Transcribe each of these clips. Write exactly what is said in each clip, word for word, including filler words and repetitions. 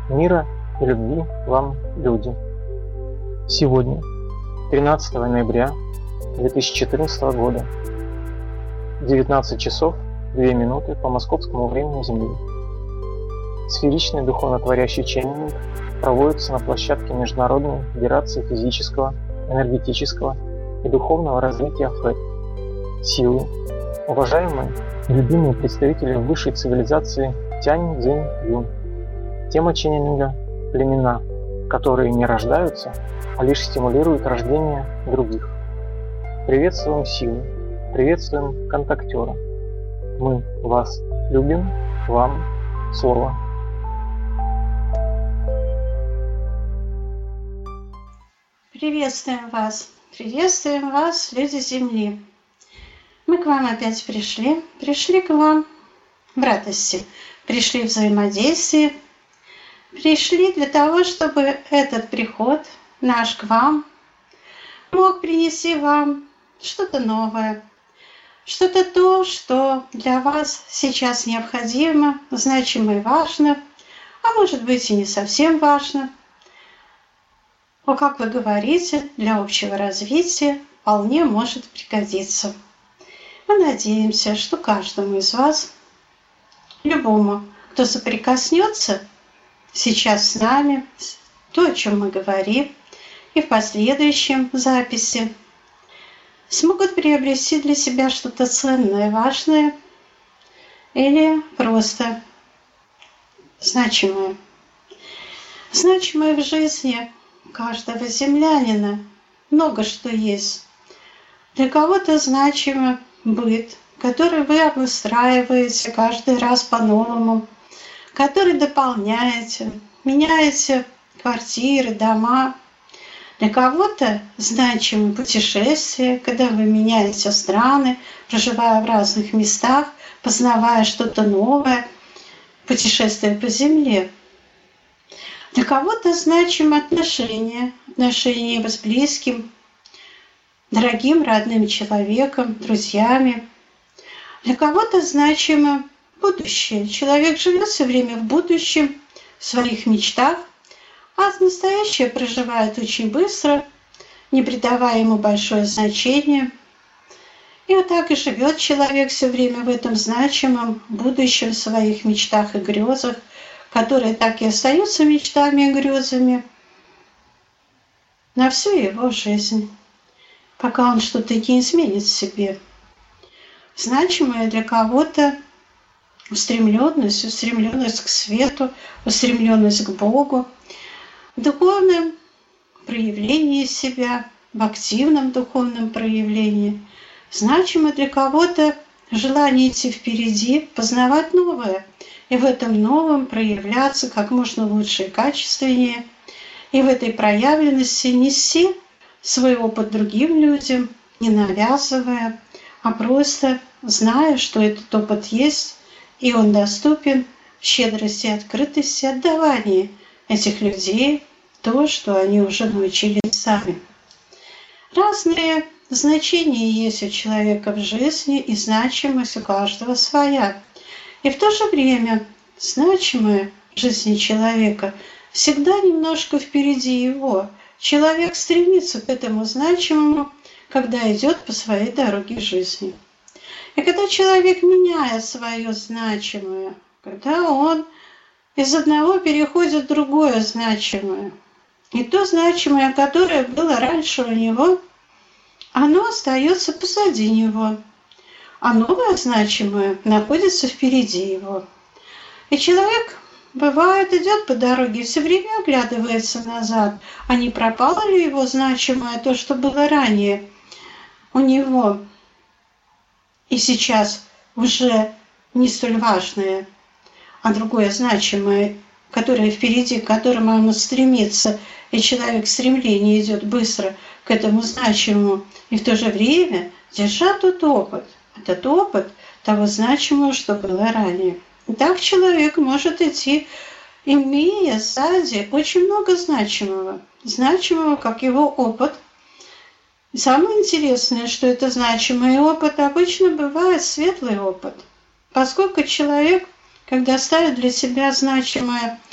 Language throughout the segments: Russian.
Мира и любви вам, люди! Сегодня, тринадцатого ноября две тысячи четырнадцатого года, девятнадцать часов две минуты по московскому времени Земли, сферичный духовно-творящий ченнинг проводится на площадке Международной Федерации физического, энергетического и духовного развития ФЭД. Силы, уважаемые и любимые представители высшей цивилизации Тянь Цзинь Юнь. Тема ченнинга – племена, которые не рождаются, а лишь стимулируют рождение других. Приветствуем силы, приветствуем контактера. Мы вас любим, вам слово. Приветствуем вас, приветствуем вас, люди Земли. Мы к вам опять пришли, пришли к вам в радости, пришли в взаимодействие, пришли для того, чтобы этот приход наш к вам мог принести вам что-то новое, что-то то, что для вас сейчас необходимо, значимо и важно, а может быть и не совсем важно. Но, как вы говорите, для общего развития вполне может пригодиться. Мы надеемся, что каждому из вас, любому, кто соприкоснется сейчас с нами, то, о чем мы говорим, и в последующем записи, смогут приобрести для себя что-то ценное, важное или просто значимое. Значимое в жизни каждого землянина много что есть. Для кого-то значимо быт, который вы обустраиваете каждый раз по-новому, который дополняете, меняете квартиры, дома. Для кого-то значимы путешествия, когда вы меняете страны, проживая в разных местах, познавая что-то новое, путешествуя по земле. Для кого-то значимы отношения, отношения с близким, дорогим, родным человеком, друзьями. Для кого-то значимо будущее. Человек живет все время в будущем, в своих мечтах, а настоящее проживает очень быстро, не придавая ему большое значение. И вот так и живет человек все время в этом значимом будущем, в своих мечтах и грезах, которые так и остаются мечтами и грезами на всю его жизнь, пока он что-то не изменит в себе. Значимое для кого-то устремленность, устремленность к свету, устремленность к Богу, в духовном проявлении себя, в активном духовном проявлении. Значимо для кого-то желание идти впереди, познавать новое, и в этом новом проявляться как можно лучше и качественнее, и в этой проявленности нести свой опыт другим людям, не навязывая, а просто зная, что этот опыт есть, и он доступен в щедрости, открытости, отдавании этих людей то, что они уже научились сами. Разные значения есть у человека в жизни, и значимость у каждого своя. И в то же время значимое в жизни человека всегда немножко впереди его. Человек стремится к этому значимому, когда идет по своей дороге жизни. И когда человек меняет свое значимое, когда он из одного переходит в другое значимое, и то значимое, которое было раньше у него, оно остается позади него, а новое значимое находится впереди его. И человек, бывает, идет по дороге и все время оглядывается назад, а не пропало ли его значимое, то, что было ранее у него, и сейчас уже не столь важное, а другое значимое, которое впереди, к которому оно стремится, и человек в стремлении идет быстро к этому значимому, и в то же время держа тот опыт, этот опыт того значимого, что было ранее. И так человек может идти, имея сзади очень много значимого, значимого, как его опыт. И самое интересное, что это значимый опыт обычно бывает светлый опыт, поскольку человек, когда ставит для себя значимое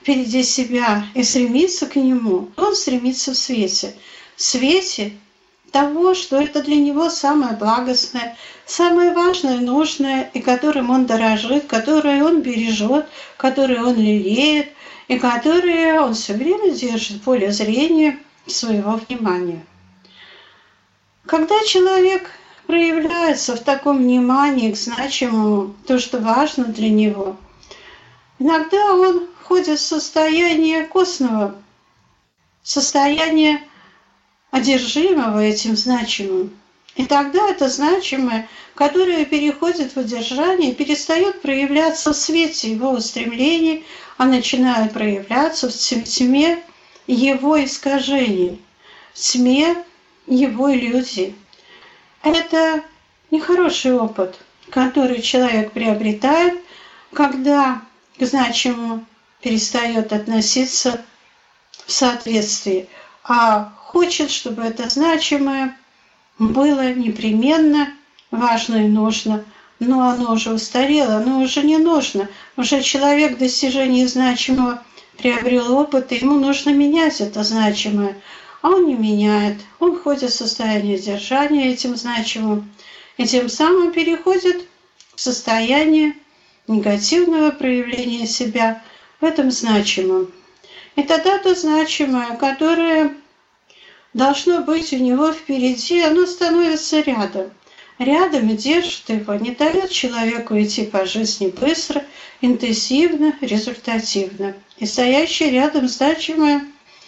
впереди себя и стремится к нему, он стремится в свете. В свете того, что это для него самое благостное, самое важное, нужное, и которым он дорожит, которое он бережет, которое он лелеет, и которое он все время держит в поле зрения своего внимания. Когда человек проявляется в таком внимании к значимому, то, что важно для него, иногда он входит в состояние костного, состояние одержимого этим значимым. И тогда это значимое, которое переходит в одержание, перестает проявляться в свете его устремлений, а начинает проявляться в тьме его искажений, в тьме его иллюзий. Это нехороший опыт, который человек приобретает, когда к значимому перестает относиться в соответствии, а хочет, чтобы это значимое было непременно важно и нужно. Но оно уже устарело, оно уже не нужно. Уже человек в достижении значимого приобрел опыт, и ему нужно менять это значимое. А он не меняет. Он входит в состояние держания этим значимым, и тем самым переходит в состояние негативного проявления себя в этом значимом. И тогда то значимое, которое должно быть у него впереди, оно становится рядом. Рядом и держит его, не дает человеку идти по жизни быстро, интенсивно, результативно. И стоящее рядом значимое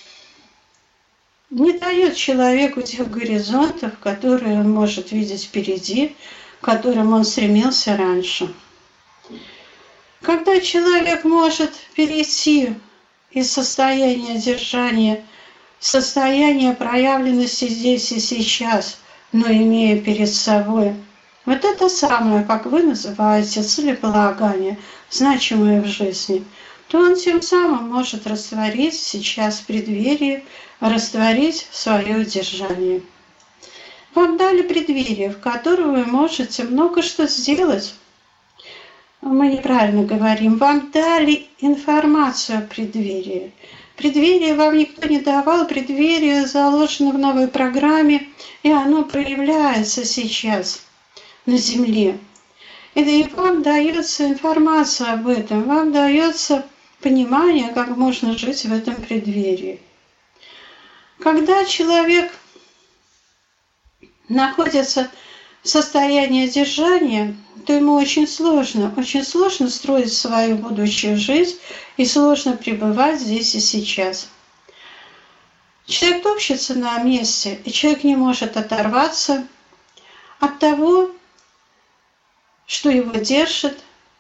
не дает человеку тех горизонтов, которые он может видеть впереди, к которым он стремился раньше. Когда человек может перейти из состояния держания в состояние проявленности здесь и сейчас, но имея перед собой вот это самое, как вы называете, целеполагание, значимое в жизни, то он тем самым может растворить сейчас в преддверии, растворить свое удержание. Вам дали преддверие, в котором вы можете много что сделать. Мы неправильно говорим. Вам дали информацию о преддверии. Преддверие вам никто не давал, преддверие заложено в новой программе, и оно проявляется сейчас на Земле. И вам дается информация об этом, вам дается понимание, как можно жить в этом преддверии. Когда человек находится в состоянии держания, то ему очень сложно, очень сложно строить свою будущую жизнь и сложно пребывать здесь и сейчас. Человек топчется на месте, и человек не может оторваться от того, что его держит.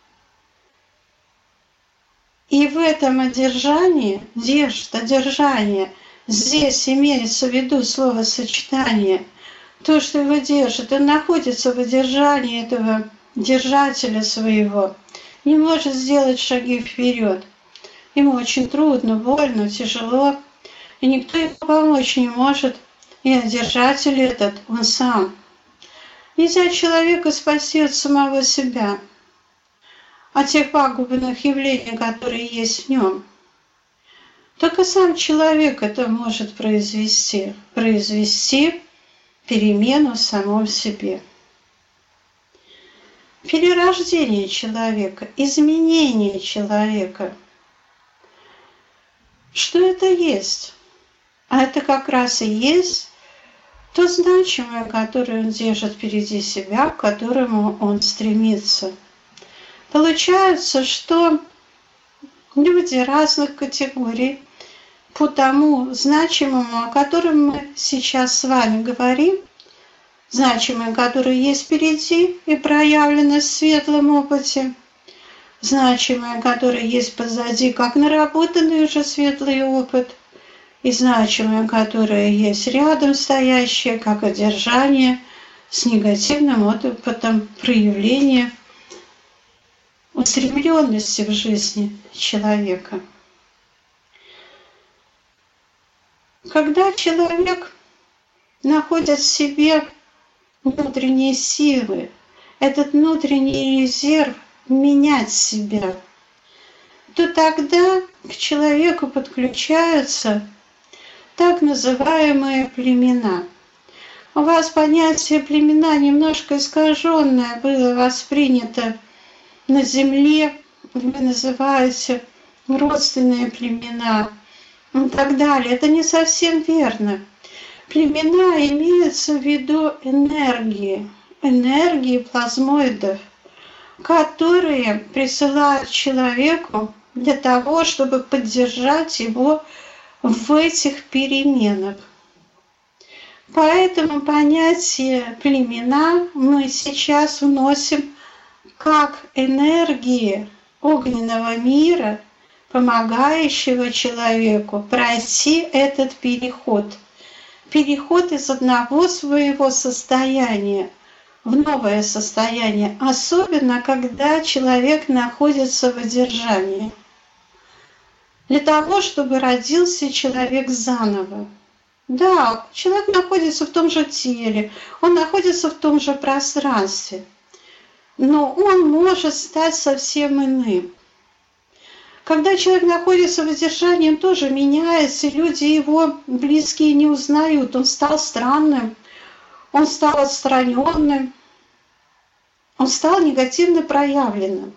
И в этом одержании, держит, одержание, здесь имеется в виду словосочетание, то, что его держит, он находится в одержании этого держателя своего, не может сделать шаги вперед. Ему очень трудно, больно, тяжело, и никто ему помочь не может, и держатель этот, он сам. Нельзя человека спасти от самого себя, от тех пагубных явлений, которые есть в нем. Только сам человек это может произвести, произвести перемену в самом себе. Перерождение человека, изменение человека. Что это есть? А это как раз и есть то значимое, которое он держит впереди себя, к которому он стремится. Получается, что люди разных категорий по тому значимому, о котором мы сейчас с вами говорим, значимое, которое есть впереди и проявлено в светлом опыте, значимое, которое есть позади, как наработанный уже светлый опыт, и значимое, которое есть рядом стоящее, как одержание с негативным опытом проявления устремленности в жизни человека. Когда человек находит в себе внутренние силы, этот внутренний резерв менять себя, то тогда к человеку подключаются так называемые племена. У вас понятие племена немножко искаженное было воспринято на земле, вы называете родственные племена и так далее. Это не совсем верно. Племена имеются в виду энергии, энергии плазмоидов, которые присылают человеку для того, чтобы поддержать его в этих переменах. Поэтому понятие племена мы сейчас вносим как энергии огненного мира, помогающего человеку пройти этот переход. Переход из одного своего состояния в новое состояние, особенно когда человек находится в одержании. Для того, чтобы родился человек заново. Да, человек находится в том же теле, он находится в том же пространстве, но он может стать совсем иным. Когда человек находится в одержании, он тоже меняется, и люди его близкие не узнают. Он стал странным, он стал отстраненным, он стал негативно проявленным.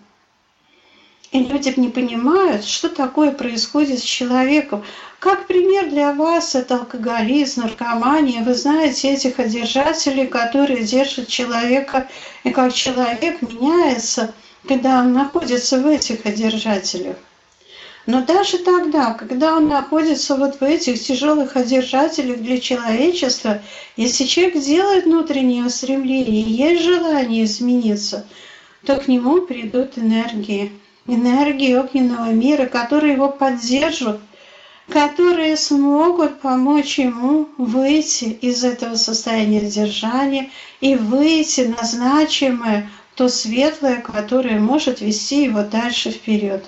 И люди не понимают, что такое происходит с человеком. Как пример для вас это алкоголизм, наркомания. Вы знаете этих одержателей, которые держат человека, и как человек меняется, когда он находится в этих одержателях. Но даже тогда, когда он находится вот в этих тяжелых одержателях для человечества, если человек делает внутреннее устремление и есть желание измениться, то к нему придут энергии, энергии огненного мира, которые его поддержат, которые смогут помочь ему выйти из этого состояния держания и выйти на значимое, то светлое, которое может вести его дальше вперед.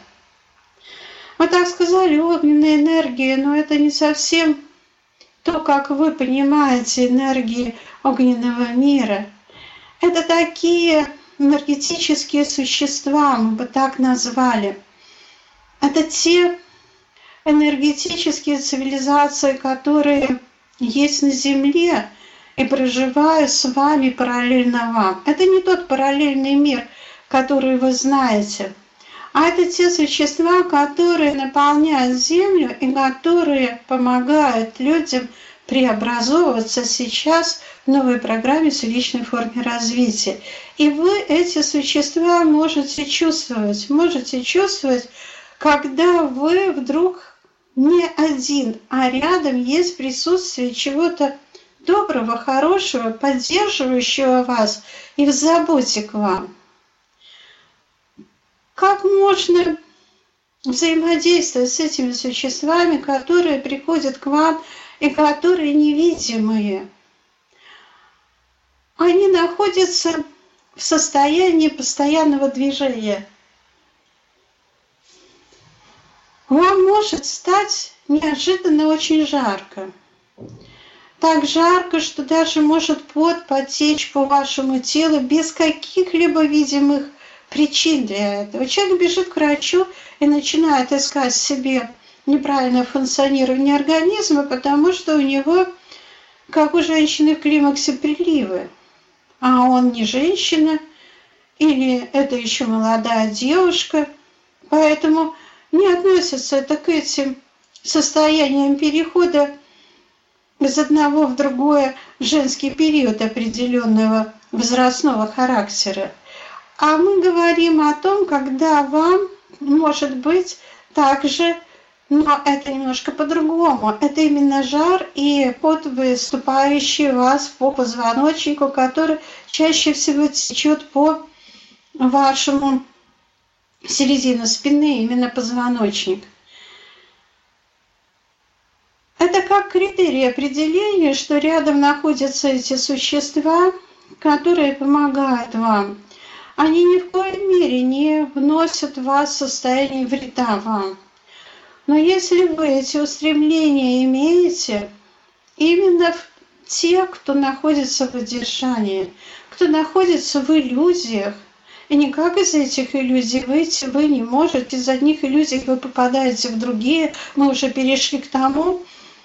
Мы так сказали, огненная энергия, но это не совсем то, как вы понимаете энергии огненного мира. Это такие энергетические существа, мы бы так назвали. Это те энергетические цивилизации, которые есть на Земле и проживают с вами параллельно вам. Это не тот параллельный мир, который вы знаете, а это те существа, которые наполняют Землю и которые помогают людям преобразовываться сейчас в новой программе с личной форме развития. И вы эти существа можете чувствовать, можете чувствовать, когда вы вдруг не один, а рядом есть присутствие чего-то доброго, хорошего, поддерживающего вас и в заботе к вам. Как можно взаимодействовать с этими существами, которые приходят к вам и которые невидимые? Они находятся в состоянии постоянного движения. Вам может стать неожиданно очень жарко. Так жарко, что даже может пот потечь по вашему телу без каких-либо видимых причин для этого. Человек бежит к врачу и начинает искать себе неправильное функционирование организма, потому что у него, как у женщины в климаксе, приливы. А он не женщина, или это еще молодая девушка, поэтому не относится это к этим состояниям перехода из одного в другое женский период определенного возрастного характера. А мы говорим о том, когда вам, может быть, также, но это немножко по-другому. Это именно жар и пот, выступающий у вас по позвоночнику, который чаще всего течет по вашему середину спины, именно позвоночник. Это как критерий определения, что рядом находятся эти существа, которые помогают вам. Они ни в коей мере не вносят в вас в состояние вреда вам. Но если вы эти устремления имеете, именно те, кто находится в одержании, кто находится в иллюзиях, И никак из этих иллюзий выйти вы не можете. Из одних иллюзий вы попадаете в другие. Мы уже перешли к тому,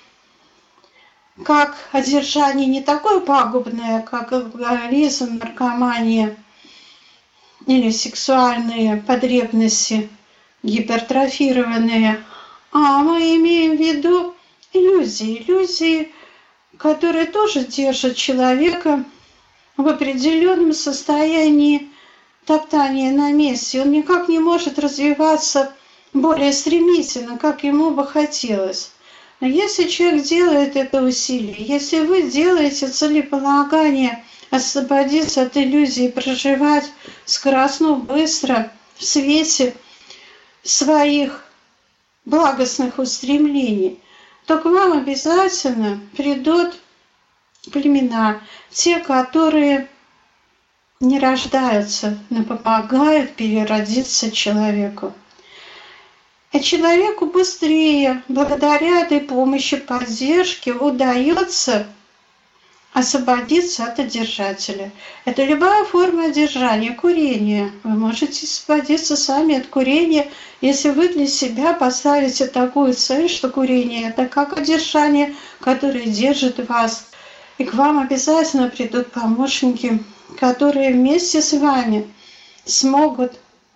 как одержание не такое пагубное, как алкоголизм, наркомания или сексуальные потребности гипертрофированные, а мы имеем в виду иллюзии, иллюзии, которые тоже держат человека в определенном состоянии топтания на месте. Он никак не может развиваться более стремительно, как ему бы хотелось. Но если человек делает это усилие, если вы делаете целеполагание освободиться от иллюзий, проживать скоростно, быстро, в свете своих благостных устремлений, то к вам обязательно придут племена, те, которые не рождаются, но помогают переродиться человеку. И человеку быстрее, благодаря этой помощи, поддержке, удается освободиться от одержателя. Это любая форма одержания, курение. Вы можете освободиться сами от курения, если вы для себя поставите такую цель, что курение – это как одержание, которое держит вас. И к вам обязательно придут помощники, которые вместе с вами смогут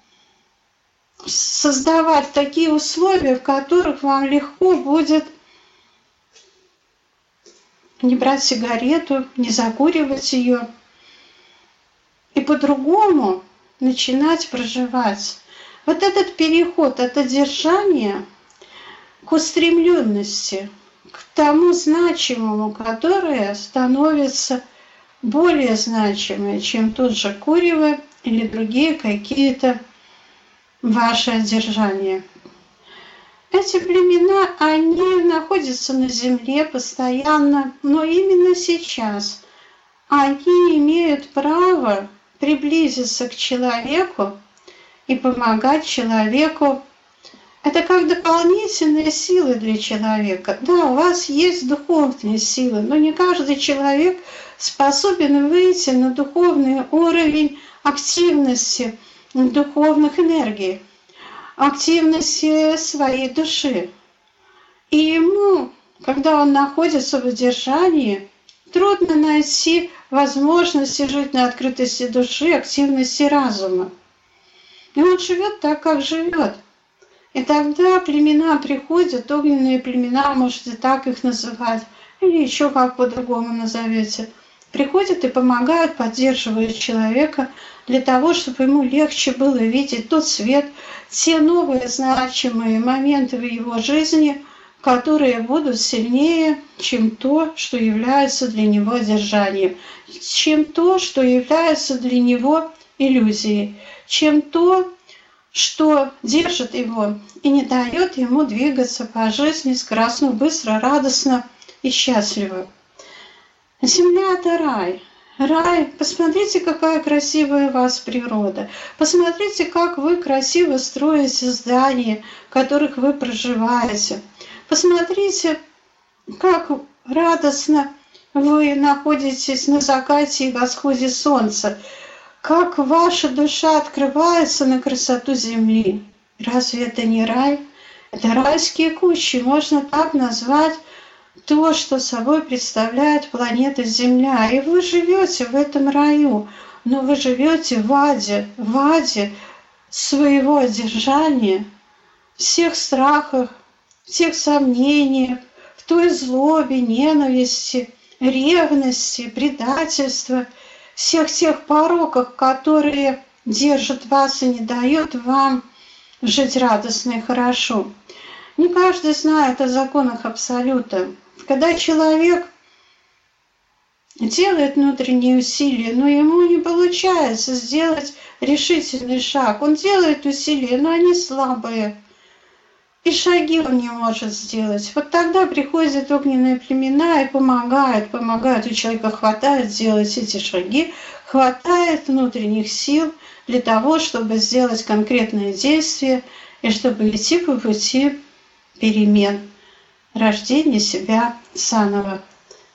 создавать такие условия, в которых вам легко будет не брать сигарету, не закуривать ее и по-другому начинать проживать. Вот этот переход от одержания к устремленности, к тому значимому, которое становится более значимое, чем тот же курево или другие какие-то ваши одержания. Эти племена, они находятся на земле постоянно, но именно сейчас они имеют право приблизиться к человеку и помогать человеку. Это как дополнительные силы для человека. Да, у вас есть духовные силы, но не каждый человек способен выйти на духовный уровень активности духовных энергий, активности своей души. И ему, когда он находится в одержании, трудно найти возможности жить на открытости души, активности разума. И он живет так, как живет. И тогда племена приходят, огненные племена, можете так их называть, или еще как по-другому назовете, приходят и помогают, поддерживают человека для того, чтобы ему легче было видеть тот свет, те новые значимые моменты в его жизни, которые будут сильнее, чем то, что является для него одержанием, чем то, что является для него иллюзией, чем то, что держит его и не дает ему двигаться по жизни скоростно, быстро, радостно и счастливо. Земля – это рай. Рай, посмотрите, какая красивая у вас природа. Посмотрите, как вы красиво строите здания, в которых вы проживаете. Посмотрите, как радостно вы находитесь на закате и восходе солнца. Как ваша душа открывается на красоту земли. Разве это не рай? Это райские кущи. Можно так назвать то, что собой представляет планета Земля. И вы живете в этом раю, но вы живете в аде, в аде своего одержания, всех страхах, всех сомнениях, в той злобе, ненависти, ревности, предательства, всех тех пороках, которые держат вас и не дают вам жить радостно и хорошо. Не каждый знает о законах Абсолюта. Когда человек делает внутренние усилия, но ему не получается сделать решительный шаг, он делает усилия, но они слабые, и шаги он не может сделать. Вот тогда приходят огненные племена и помогают, помогают, у человека хватает сделать эти шаги, хватает внутренних сил для того, чтобы сделать конкретные действия и чтобы идти по пути перемен, рождения себя заново.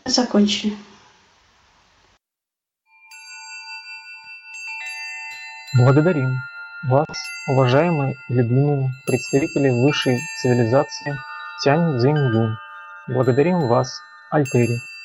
Закончили. Благодарим вас, уважаемые и любимые представители высшей цивилизации Тянь Цзинь Юнь. Благодарим вас, Альтери,